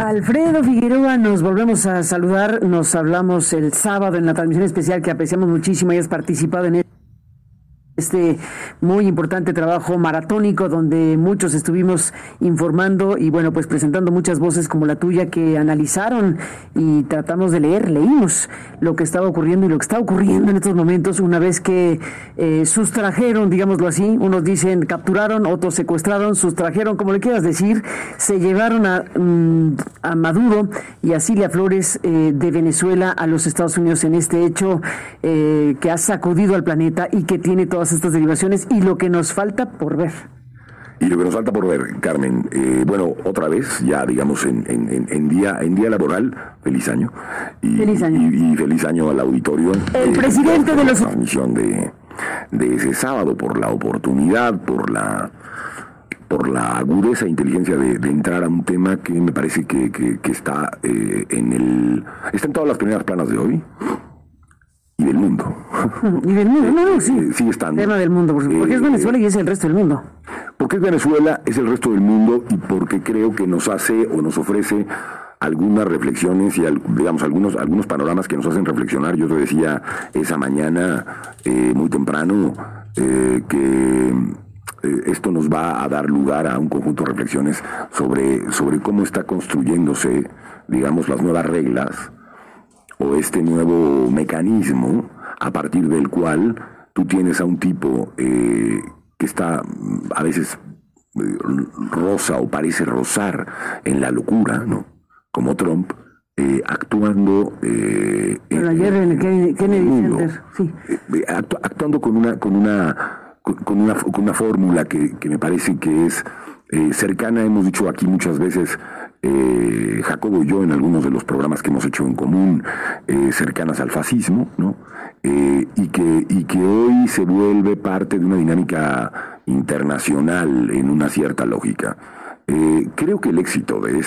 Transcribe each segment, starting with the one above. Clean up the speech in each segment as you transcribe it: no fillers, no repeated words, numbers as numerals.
Alfredo Figueroa, nos volvemos a saludar, nos hablamos el sábado en la transmisión especial que apreciamos muchísimo, hayas participado en este muy importante trabajo maratónico donde muchos estuvimos informando y bueno, pues presentando muchas voces como la tuya que analizaron y tratamos de leímos lo que estaba ocurriendo y lo que está ocurriendo en estos momentos una vez que sustrajeron, digámoslo así, unos dicen capturaron, otros secuestraron, sustrajeron, como le quieras decir, se llevaron a Maduro y a Cilia Flores de Venezuela a los Estados Unidos en este hecho que ha sacudido al planeta y que tiene todas estas derivaciones y lo que nos falta por ver. Y lo que nos falta por ver, Carmen, bueno, otra vez, ya digamos en día laboral, feliz año. Feliz año. Y feliz año al auditorio. El presidente de los... transmisión de ese sábado, por la oportunidad, por la agudeza e inteligencia de entrar a un tema que me parece que está está en todas las primeras planas de hoy. Y del mundo. Y del mundo, no, sí. Sigue estando. Tema del mundo, porque es Venezuela y es el resto del mundo. Porque es Venezuela, es el resto del mundo y porque creo que nos hace o nos ofrece algunas reflexiones y digamos algunos panoramas que nos hacen reflexionar. Yo te decía esa mañana muy temprano que esto nos va a dar lugar a un conjunto de reflexiones sobre cómo está construyéndose, digamos, las nuevas reglas o este nuevo mecanismo a partir del cual tú tienes a un tipo que está a veces rosa o parece rozar en la locura, ¿no? Como Trump, actuando pero ayer en el Kennedy Center, sí. Actuando con una fórmula que me parece que es cercana, hemos dicho aquí muchas veces, Jacobo y yo en algunos de los programas que hemos hecho en común, cercanas al fascismo, ¿no? Y que hoy se vuelve parte de una dinámica internacional en una cierta lógica. Creo que el éxito de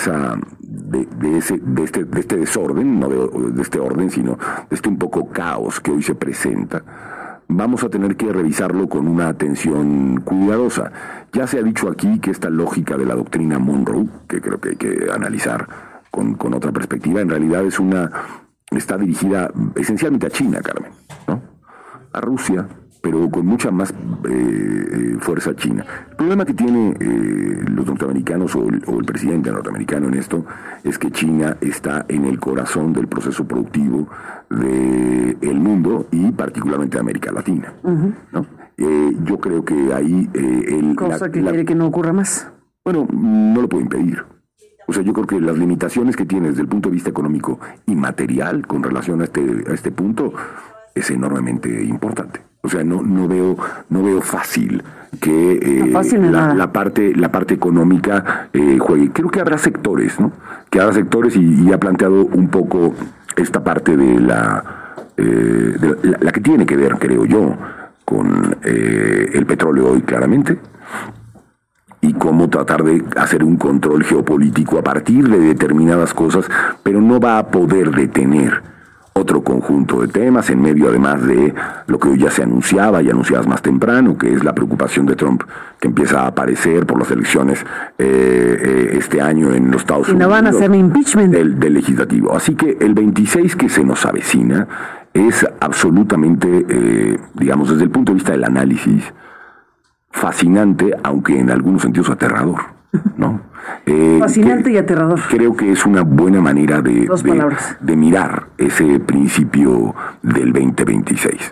este desorden, no de este orden, sino de este un poco caos que hoy se presenta, vamos a tener que revisarlo con una atención cuidadosa. Ya se ha dicho aquí que esta lógica de la doctrina Monroe, que creo que hay que analizar con otra perspectiva, en realidad está dirigida esencialmente a China, Carmen, ¿no? A Rusia, pero con mucha más fuerza China. El problema que tienen los norteamericanos o el presidente norteamericano en esto es que China está en el corazón del proceso productivo del mundo y particularmente de América Latina, ¿no? Yo creo que ahí... quiere que no ocurra más. Bueno, no lo puede impedir. O sea, yo creo que las limitaciones que tiene desde el punto de vista económico y material con relación a este punto es enormemente importante. O sea, no veo fácil que la parte económica juegue. Creo que habrá sectores, ¿no? Que habrá sectores y ha planteado un poco esta parte de la que tiene que ver, creo yo, con el petróleo hoy claramente, y cómo tratar de hacer un control geopolítico a partir de determinadas cosas, pero no va a poder detener otro conjunto de temas en medio además de lo que hoy ya se anunciaba y anunciabas más temprano, que es la preocupación de Trump que empieza a aparecer por las elecciones este año en los Estados Unidos. Y no van a hacer impeachment del legislativo. Así que el 26 que se nos avecina es absolutamente, digamos, desde el punto de vista del análisis, fascinante, aunque en algunos sentidos aterrador, ¿no? Fascinante y aterrador. Creo que es una buena manera de mirar ese principio del 2026.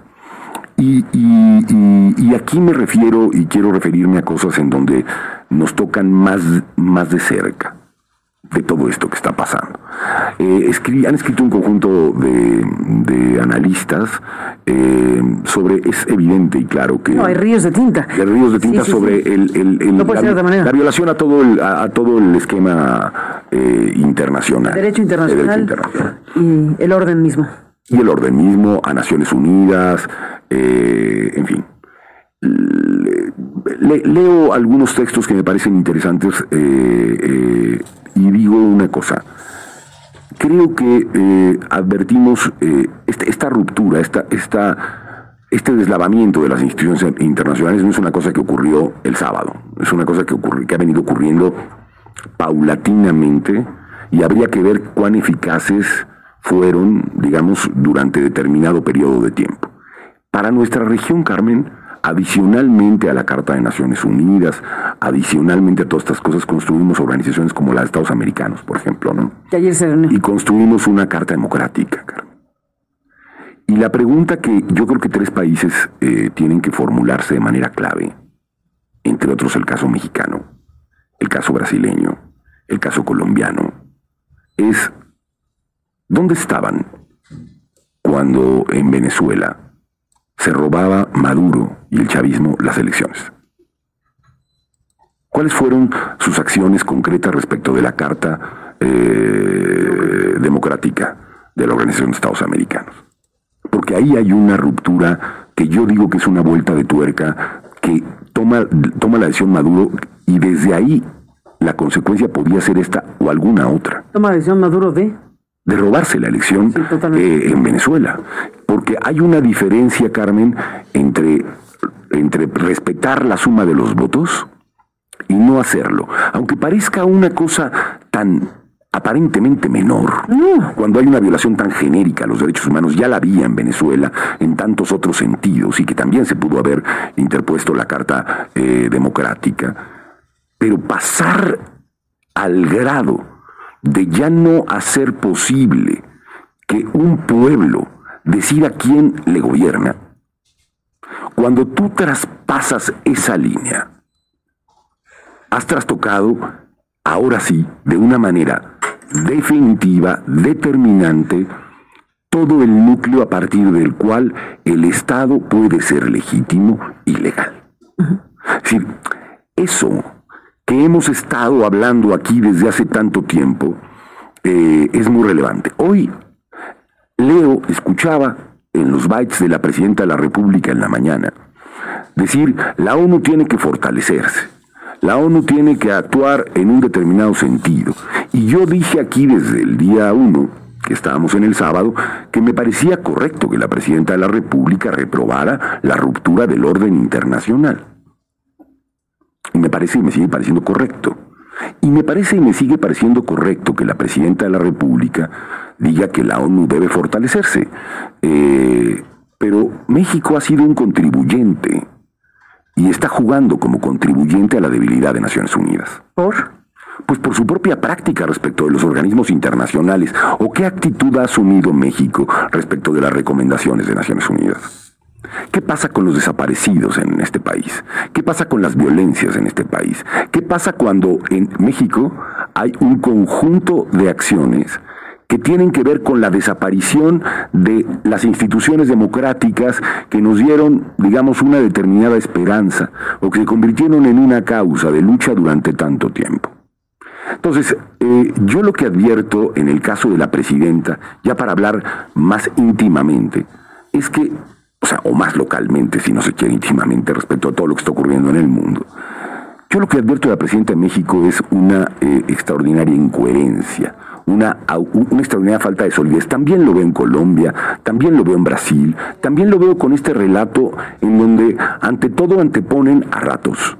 Y aquí me refiero y quiero referirme a cosas en donde nos tocan más de cerca de todo esto que está pasando. Han escrito un conjunto de analistas sobre, es evidente y claro que... No, hay ríos de tinta. Hay ríos de tinta sobre la violación a todo el esquema internacional. Derecho internacional. Y el orden mismo. Y el orden mismo, a Naciones Unidas, en fin. Leo algunos textos que me parecen interesantes y digo una cosa. Creo que advertimos esta ruptura, este deslavamiento de las instituciones internacionales no es una cosa que ocurrió el sábado, es una cosa que ha venido ocurriendo paulatinamente y habría que ver cuán eficaces fueron, digamos, durante determinado periodo de tiempo. Para nuestra región, Carmen, adicionalmente a la Carta de Naciones Unidas, adicionalmente a todas estas cosas, construimos organizaciones como la de Estados Americanos, por ejemplo, ¿no? Que ayer se reunió. Y construimos una Carta Democrática, Carmen. Y la pregunta que yo creo que 3 países tienen que formularse de manera clave, entre otros el caso mexicano, el caso brasileño, el caso colombiano, es ¿dónde estaban cuando en Venezuela se robaba Maduro y el chavismo las elecciones? ¿Cuáles fueron sus acciones concretas respecto de la Carta Democrática de la Organización de Estados Americanos? Porque ahí hay una ruptura que yo digo que es una vuelta de tuerca que toma la decisión Maduro, y desde ahí la consecuencia podría ser esta o alguna otra. Toma la decisión Maduro de robarse la elección en Venezuela. Porque hay una diferencia, Carmen, entre respetar la suma de los votos y no hacerlo. Aunque parezca una cosa tan aparentemente menor, cuando hay una violación tan genérica a los derechos humanos, ya la había en Venezuela en tantos otros sentidos, y que también se pudo haber interpuesto la Carta Democrática, pero pasar al grado de ya no hacer posible que un pueblo decida quién le gobierna, cuando tú traspasas esa línea, has trastocado, ahora sí, de una manera definitiva, determinante, todo el núcleo a partir del cual el Estado puede ser legítimo y legal. Es decir, eso que hemos estado hablando aquí desde hace tanto tiempo es muy relevante. Hoy escuchaba en los bytes de la Presidenta de la República en la mañana decir, la ONU tiene que fortalecerse, la ONU tiene que actuar en un determinado sentido. Y yo dije aquí desde el día 1, que estábamos en el sábado, que me parecía correcto que la Presidenta de la República reprobara la ruptura del orden internacional. Y me parece y me sigue pareciendo correcto. Y me parece y me sigue pareciendo correcto que la Presidenta de la República diga que la ONU debe fortalecerse. Pero México ha sido un contribuyente y está jugando como contribuyente a la debilidad de Naciones Unidas. ¿Por? Pues por su propia práctica respecto de los organismos internacionales. ¿O qué actitud ha asumido México respecto de las recomendaciones de Naciones Unidas? ¿Qué pasa con los desaparecidos en este país? ¿Qué pasa con las violencias en este país? ¿Qué pasa cuando en México hay un conjunto de acciones que tienen que ver con la desaparición de las instituciones democráticas que nos dieron, digamos, una determinada esperanza, o que se convirtieron en una causa de lucha durante tanto tiempo? Entonces, yo lo que advierto en el caso de la Presidenta, ya para hablar más íntimamente, es que, o más localmente, si no se quiere íntimamente, respecto a todo lo que está ocurriendo en el mundo, yo lo que advierto de la Presidenta de México es una extraordinaria incoherencia, una extraordinaria falta de solidez. También lo veo en Colombia, también lo veo en Brasil, también lo veo con este relato en donde ante todo anteponen a ratos,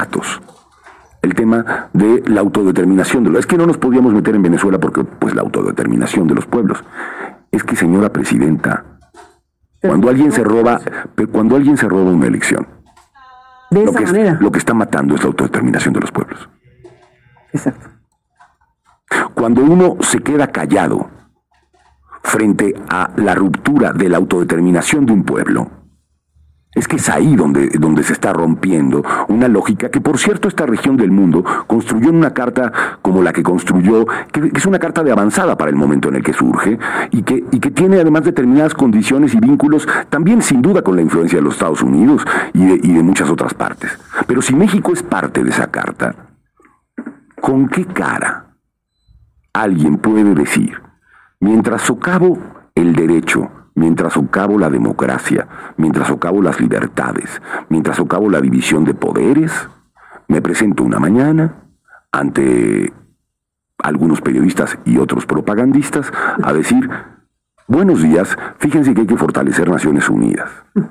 el tema de la autodeterminación. Es que no nos podíamos meter en Venezuela porque, pues, la autodeterminación de los pueblos. Es que, señora Presidenta, cuando alguien se roba una elección, de esa manera, lo que está matando es la autodeterminación de los pueblos. Exacto. Cuando uno se queda callado frente a la ruptura de la autodeterminación de un pueblo, es que es ahí donde se está rompiendo una lógica que, por cierto, esta región del mundo construyó en una carta como la que construyó, que es una carta de avanzada para el momento en el que surge, y que tiene además determinadas condiciones y vínculos también sin duda con la influencia de los Estados Unidos y de muchas otras partes. Pero si México es parte de esa carta, ¿con qué cara alguien puede decir, mientras socavo el derecho, mientras socavo la democracia, mientras socavo las libertades, mientras socavo la división de poderes, me presento una mañana ante algunos periodistas y otros propagandistas a decir, buenos días, fíjense que hay que fortalecer Naciones Unidas?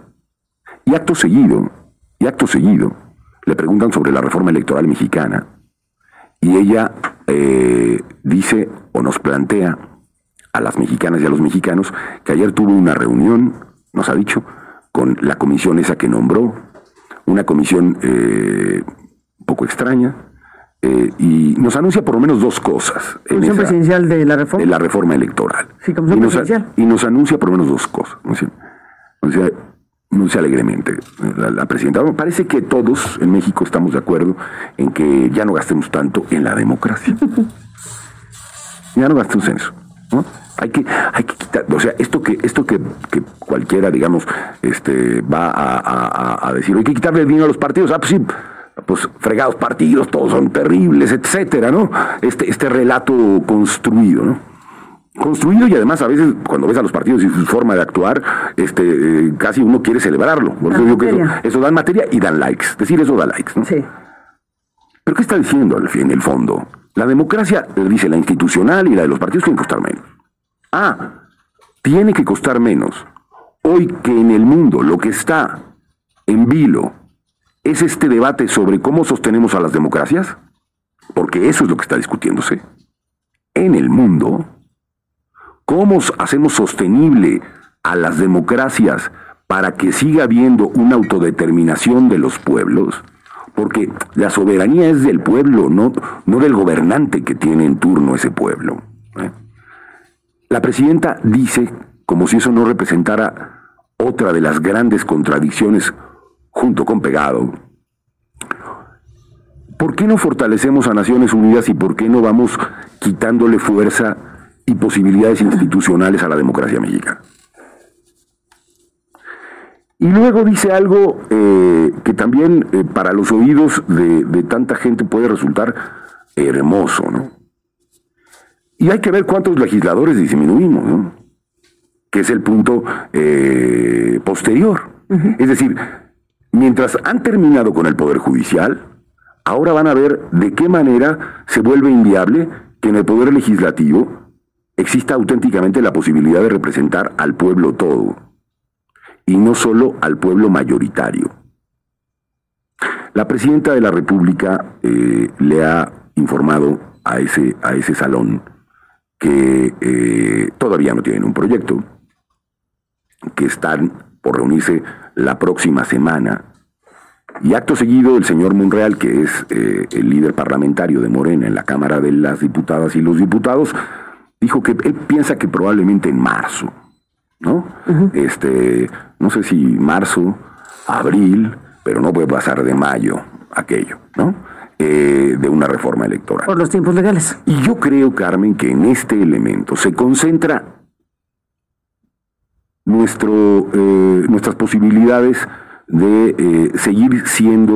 Y acto seguido, le preguntan sobre la reforma electoral mexicana, y ella dice o nos plantea a las mexicanas y a los mexicanos que ayer tuvo una reunión, nos ha dicho, con la comisión esa que nombró, una comisión un poco extraña, y nos anuncia por lo menos dos cosas. ¿Comisión presidencial de la reforma? De la reforma electoral. Sí, comisión presidencial. Y nos anuncia por lo menos dos cosas. No sé alegremente. La presidenta, parece que todos en México estamos de acuerdo en que ya no gastemos tanto en la democracia. Ya no gastemos en eso, ¿no? Hay que quitar, o sea, esto que cualquiera, digamos, va a decir, hay que quitarle el dinero a los partidos. Ah, pues sí, pues fregados partidos, todos son terribles, etcétera, ¿no? Este relato construido, ¿no? Construido, y además a veces cuando ves a los partidos y su forma de actuar, casi uno quiere celebrarlo. Por eso digo que eso dan materia y dan likes. Es decir, eso da likes, ¿no? Sí. Pero ¿qué está diciendo en el fondo? La democracia, dice, la institucional y la de los partidos tienen que costar menos. Tiene que costar menos. Hoy que en el mundo lo que está en vilo es este debate sobre cómo sostenemos a las democracias, porque eso es lo que está discutiéndose. En el mundo, ¿cómo hacemos sostenible a las democracias para que siga habiendo una autodeterminación de los pueblos? Porque la soberanía es del pueblo, no del gobernante que tiene en turno ese pueblo. La presidenta dice, como si eso no representara otra de las grandes contradicciones junto con pegado, ¿por qué no fortalecemos a Naciones Unidas y por qué no vamos quitándole fuerza y posibilidades institucionales a la democracia mexicana? Y luego dice algo que también para los oídos de tanta gente puede resultar hermoso, ¿no? Y hay que ver cuántos legisladores disminuimos, ¿no? Que es el punto posterior. Uh-huh. Es decir, mientras han terminado con el Poder Judicial, ahora van a ver de qué manera se vuelve inviable que en el Poder Legislativo exista auténticamente la posibilidad de representar al pueblo todo, y no solo al pueblo mayoritario. La presidenta de la República le ha informado a ese salón que todavía no tienen un proyecto, que están por reunirse la próxima semana, y acto seguido el señor Monreal, que es el líder parlamentario de Morena en la Cámara de las Diputadas y los Diputados, dijo que él piensa que probablemente en marzo, ¿no? Uh-huh. No sé si marzo, abril, pero no puede pasar de mayo aquello, ¿no? De una reforma electoral. Por los tiempos legales. Y yo creo, Carmen, que en este elemento se concentra nuestras posibilidades de seguir siendo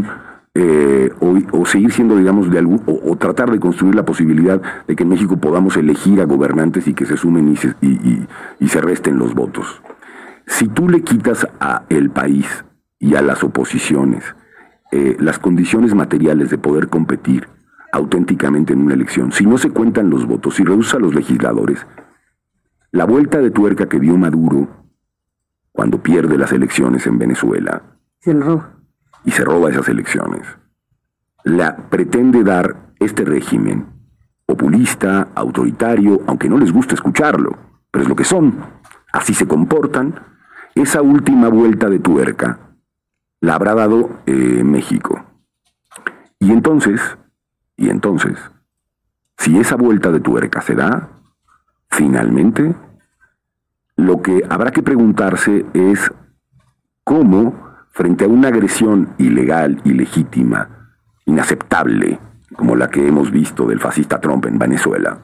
o seguir siendo, digamos, o tratar de construir la posibilidad de que en México podamos elegir a gobernantes y que se sumen y se resten los votos. Si tú le quitas a el país y a las oposiciones las condiciones materiales de poder competir auténticamente en una elección, si no se cuentan los votos, si reduces a los legisladores, la vuelta de tuerca que dio Maduro cuando pierde las elecciones en Venezuela y se roba esas elecciones, la pretende dar este régimen populista, autoritario, aunque no les guste escucharlo, pero es lo que son, así se comportan. Esa última vuelta de tuerca la habrá dado México. Y entonces, si esa vuelta de tuerca se da, finalmente, lo que habrá que preguntarse es cómo, frente a una agresión ilegal, ilegítima, inaceptable, como la que hemos visto del fascista Trump en Venezuela,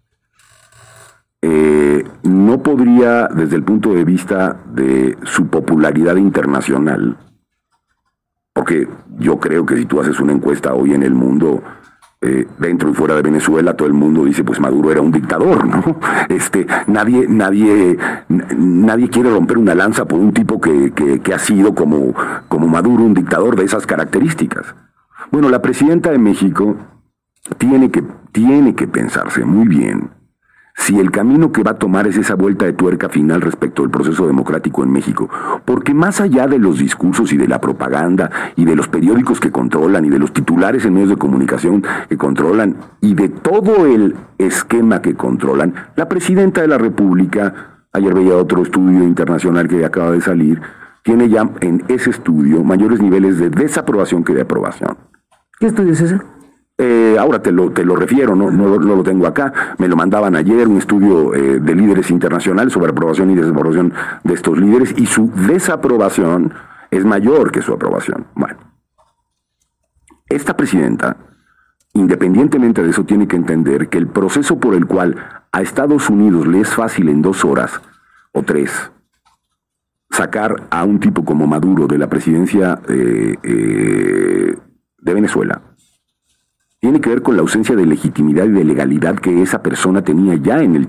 no podría, desde el punto de vista de su popularidad internacional, porque yo creo que si tú haces una encuesta hoy en el mundo, dentro y fuera de Venezuela, todo el mundo dice, pues Maduro era un dictador, ¿no? Nadie quiere romper una lanza por un tipo que ha sido como Maduro, un dictador de esas características. Bueno, la presidenta de México tiene que pensarse muy bien si el camino que va a tomar es esa vuelta de tuerca final respecto al proceso democrático en México. Porque más allá de los discursos y de la propaganda y de los periódicos que controlan y de los titulares en medios de comunicación que controlan y de todo el esquema que controlan, la presidenta de la República, ayer veía otro estudio internacional que acaba de salir, tiene ya en ese estudio mayores niveles de desaprobación que de aprobación. ¿Qué estudio es ese? Ahora te lo refiero, no lo tengo acá. Me lo mandaban ayer, un estudio de líderes internacionales sobre aprobación y desaprobación de estos líderes, y su desaprobación es mayor que su aprobación. Bueno, esta presidenta, independientemente de eso, tiene que entender que el proceso por el cual a Estados Unidos le es fácil en 2 horas o 3 sacar a un tipo como Maduro de la presidencia de Venezuela, tiene que ver con la ausencia de legitimidad y de legalidad que esa persona tenía ya en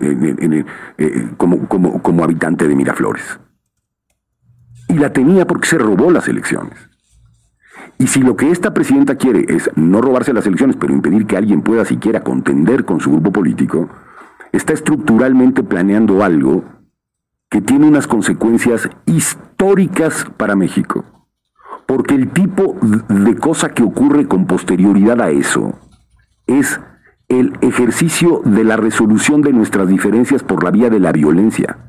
como habitante de Miraflores. Y la tenía porque se robó las elecciones. Y si lo que esta presidenta quiere es no robarse las elecciones, pero impedir que alguien pueda siquiera contender con su grupo político, está estructuralmente planeando algo que tiene unas consecuencias históricas para México. Porque el tipo de cosa que ocurre con posterioridad a eso es el ejercicio de la resolución de nuestras diferencias por la vía de la violencia.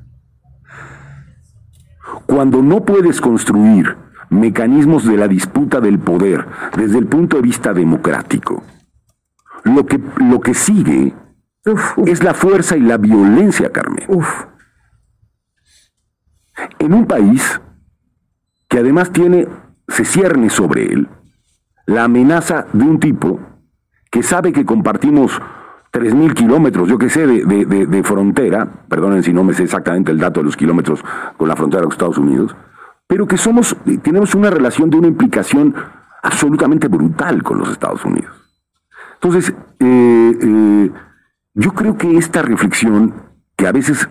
Cuando no puedes construir mecanismos de la disputa del poder desde el punto de vista democrático, lo que sigue es la fuerza y la violencia, Carmen. En un país que además se cierne sobre él la amenaza de un tipo que sabe que compartimos 3,000 kilómetros, yo qué sé, de frontera, perdonen si no me sé exactamente el dato de los kilómetros con la frontera de los Estados Unidos, pero que tenemos una relación de una implicación absolutamente brutal con los Estados Unidos. Entonces, yo creo que esta reflexión, que a veces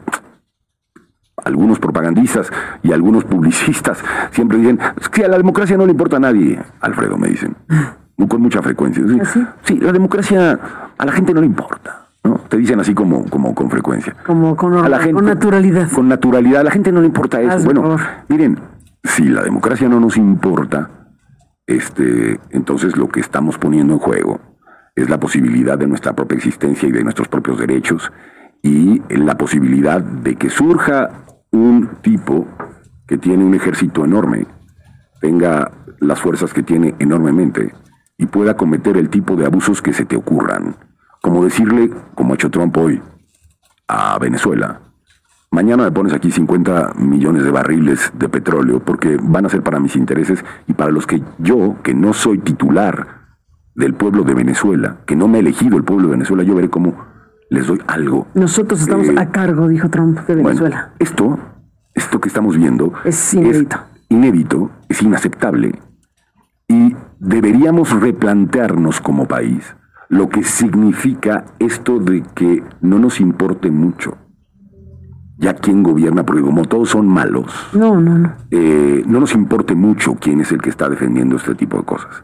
algunos propagandistas y algunos publicistas siempre dicen, es que a la democracia no le importa a nadie, Alfredo, me dicen, con mucha frecuencia. Sí, la democracia a la gente no le importa, ¿no? Te dicen así como con frecuencia. A la gente, con naturalidad. Con naturalidad, a la gente no le importa eso. Bueno, miren, si la democracia no nos importa, entonces lo que estamos poniendo en juego es la posibilidad de nuestra propia existencia y de nuestros propios derechos, y la posibilidad de que surja un tipo que tiene un ejército enorme, tenga las fuerzas que tiene enormemente y pueda cometer el tipo de abusos que se te ocurran. Como decirle, como ha hecho Trump hoy a Venezuela, mañana me pones aquí 50 millones de barriles de petróleo porque van a ser para mis intereses y para los que yo, que no soy titular del pueblo de Venezuela, que no me ha elegido el pueblo de Venezuela, yo veré cómo les doy algo. Nosotros estamos a cargo, dijo Trump, de Venezuela. Bueno, esto que estamos viendo es inédito, es inaceptable, y deberíamos replantearnos como país lo que significa esto de que no nos importe mucho ya quién gobierna, porque como todos son malos, no nos importe mucho quién es el que está defendiendo este tipo de cosas.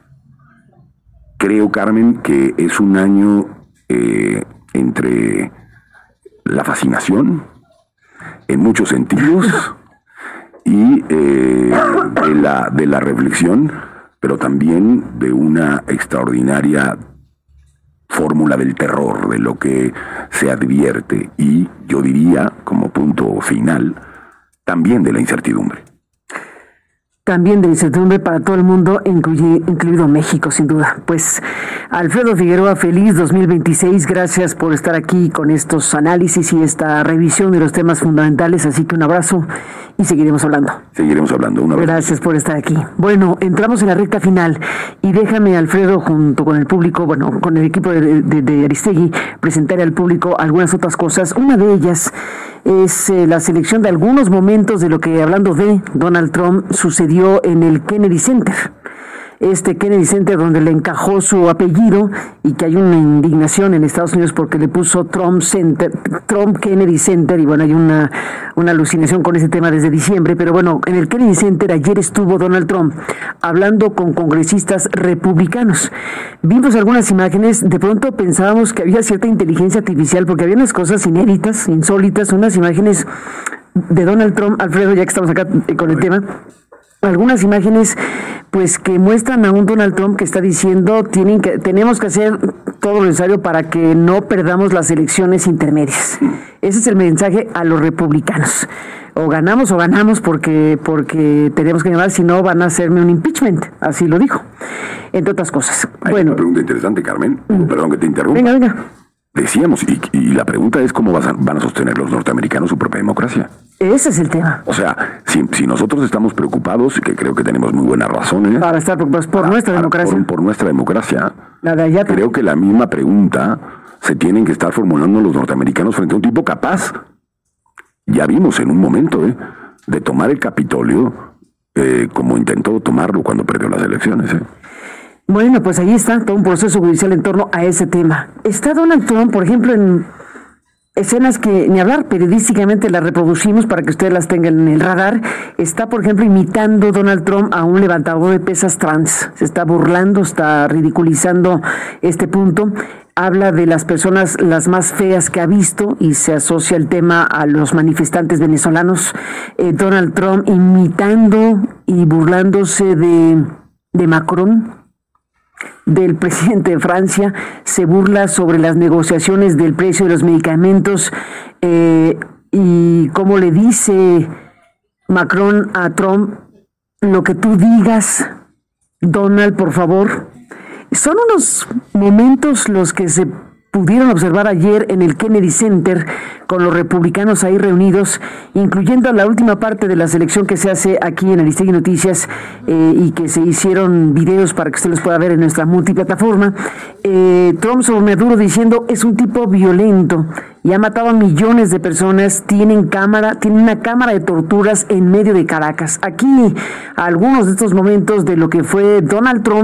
Creo, Carmen, que es un año entre la fascinación, en muchos sentidos, y de la reflexión, pero también de una extraordinaria fórmula del terror, de lo que se advierte, y yo diría, como punto final, también de la incertidumbre. También de incertidumbre para todo el mundo, incluido México, sin duda. Pues, Alfredo Figueroa, feliz 2026. Gracias por estar aquí con estos análisis y esta revisión de los temas fundamentales. Así que un abrazo y seguiremos hablando. Un abrazo. Gracias por estar aquí. Bueno, entramos en la recta final y déjame, Alfredo, junto con el público, con el equipo de Aristegui, presentar al público algunas otras cosas. Una de ellas es la selección de algunos momentos de lo que, hablando de Donald Trump, sucedió en el Kennedy Center. Kennedy Center, donde le encajó su apellido, y que hay una indignación en Estados Unidos porque le puso Trump Kennedy Center, y bueno, hay una alucinación con ese tema desde diciembre. Pero bueno, en el Kennedy Center ayer estuvo Donald Trump hablando con congresistas republicanos. Vimos algunas imágenes, de pronto pensábamos que había cierta inteligencia artificial, porque había unas cosas inéditas, insólitas, unas imágenes de Donald Trump, Alfredo, ya que estamos acá con el tema, algunas imágenes pues que muestran a un Donald Trump que está diciendo tenemos que hacer todo lo necesario para que no perdamos las elecciones intermedias. Ese es el mensaje a los republicanos. O ganamos porque tenemos que ganar, si no van a hacerme un impeachment, así lo dijo, entre otras cosas. Hay una pregunta interesante, Carmen, perdón que te interrumpa. Venga. Decíamos, y la pregunta es cómo van a sostener los norteamericanos su propia democracia. Ese es el tema. O sea, si nosotros estamos preocupados, que creo que tenemos muy buenas razones para estar preocupados por nuestra democracia, por nuestra democracia, la de allá creo que la misma pregunta se tienen que estar formulando los norteamericanos frente a un tipo capaz. Ya vimos en un momento de tomar el Capitolio, como intentó tomarlo cuando perdió las elecciones. Bueno, pues ahí está todo un proceso judicial en torno a ese tema. Está Donald Trump, por ejemplo, en escenas que ni hablar, periodísticamente las reproducimos para que ustedes las tengan en el radar. Está, por ejemplo, imitando Donald Trump a un levantador de pesas trans. Se está burlando, está ridiculizando este punto. Habla de las personas las más feas que ha visto y se asocia el tema a los manifestantes venezolanos. Donald Trump imitando y burlándose de Macron, del presidente de Francia. Se burla sobre las negociaciones del precio de los medicamentos, y cómo le dice Macron a Trump: lo que tú digas, Donald, por favor. Son unos momentos los que se pudieron observar ayer en el Kennedy Center, con los republicanos ahí reunidos, incluyendo la última parte de la selección que se hace aquí en Aristegui Noticias, y que se hicieron videos para que usted los pueda ver en nuestra multiplataforma. Trump sobre Maduro diciendo: es un tipo violento y ha matado a millones de personas, tiene una cámara de torturas en medio de Caracas. Aquí algunos de estos momentos de lo que fue Donald Trump